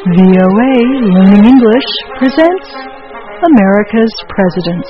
VOA Learning English presents America's Presidents.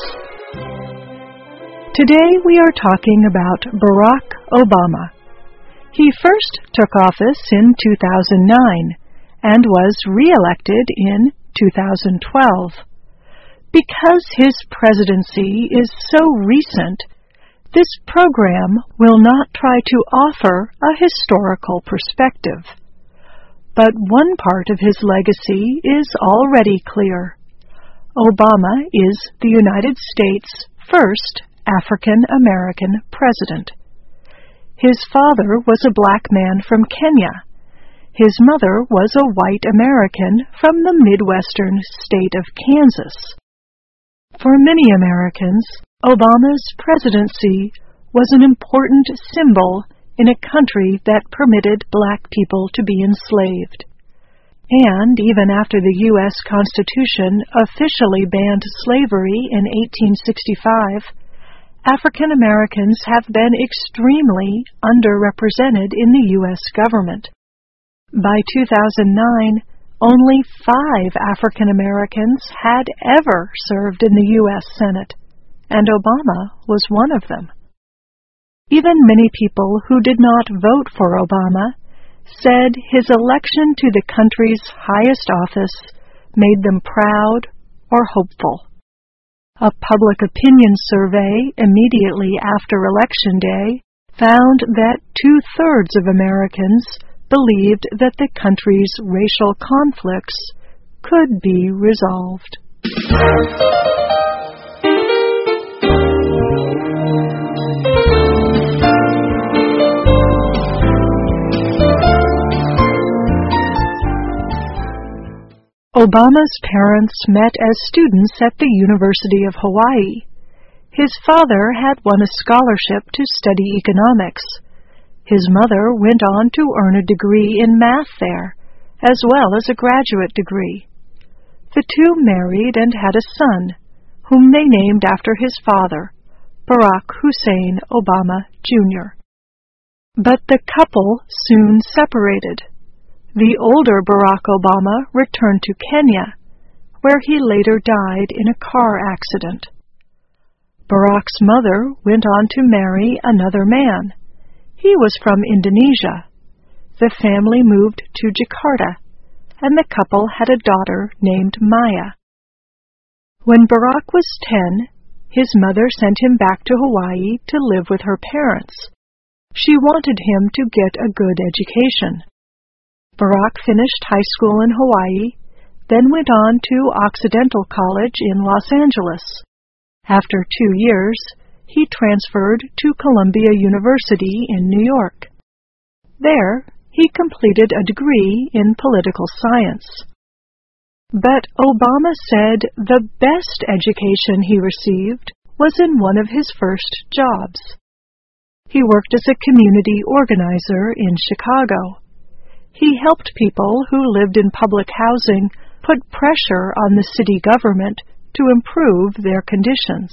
Today we are talking about Barack Obama. He first took office in 2009 and was re-elected in 2012. Because his presidency is so recent, this program will not try to offer a historical perspective. But one part of his legacy is already clear. Obama is the United States' first African-American president. His father was a black man from Kenya. His mother was a white American from the Midwestern state of Kansas. For many Americans, Obama's presidency was an important symbol in a country that permitted black people to be enslaved. And even after the U.S. Constitution officially banned slavery in 1865, African Americans have been extremely underrepresented in the U.S. government. By 2009, only 5 African Americans had ever served in the U.S. Senate, and Obama was one of them. Even many people who did not vote for Obama said his election to the country's highest office made them proud or hopeful. A public opinion survey immediately after Election Day found that 2/3 of Americans believed that the country's racial conflicts could be resolved. Obama's parents met as students at the University of Hawaii. His father had won a scholarship to study economics. His mother went on to earn a degree in math there, as well as a graduate degree. The two married and had a son, whom they named after his father, Barack Hussein Obama, Jr. But the couple soon separated. The older Barack Obama returned to Kenya, where he later died in a car accident. Barack's mother went on to marry another man. He was from Indonesia. The family moved to Jakarta, and the couple had a daughter named Maya. When Barack was 10, his mother sent him back to Hawaii to live with her parents. She wanted him to get a good education. Barack finished high school in Hawaii, then went on to Occidental College in Los Angeles. After 2 years, he transferred to Columbia University in New York. There, he completed a degree in political science. But Obama said the best education he received was in one of his first jobs. He worked as a community organizer in Chicago. He helped people who lived in public housing put pressure on the city government to improve their conditions.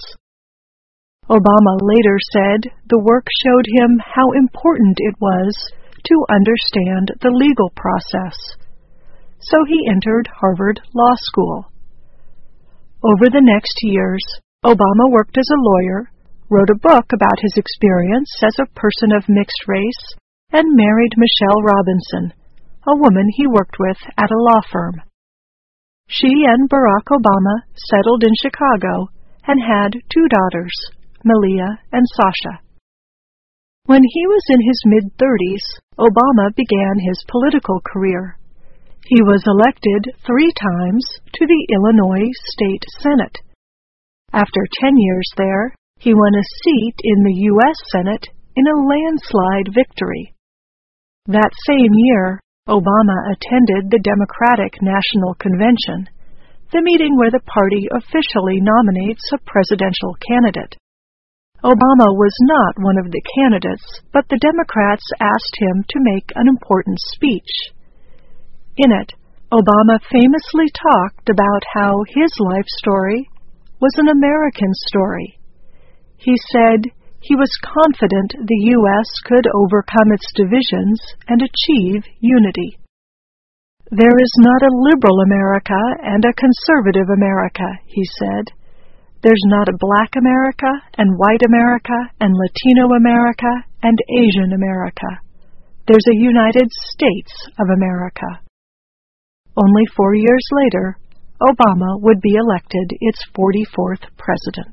Obama later said the work showed him how important it was to understand the legal process. So he entered Harvard Law School. Over the next years, Obama worked as a lawyer, wrote a book about his experience as a person of mixed race, and married Michelle Robinson, a woman he worked with at a law firm. She and Barack Obama settled in Chicago and had 2 daughters, Malia and Sasha. When he was in his mid-30s, Obama began his political career. He was elected 3 times to the Illinois State Senate. After 10 years there, he won a seat in the U.S. Senate in a landslide victory. That same year, Obama attended the Democratic National Convention, the meeting where the party officially nominates a presidential candidate. Obama was not one of the candidates, but the Democrats asked him to make an important speech. In it, Obama famously talked about how his life story was an American story. He said he was confident the U.S. could overcome its divisions and achieve unity. "There is not a liberal America and a conservative America," he said. "There's not a black America and white America and Latino America and Asian America. There's a United States of America." Only 4 years later, Obama would be elected its 44th president.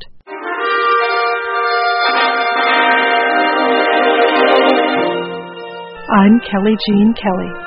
I'm Kelly Jean Kelly.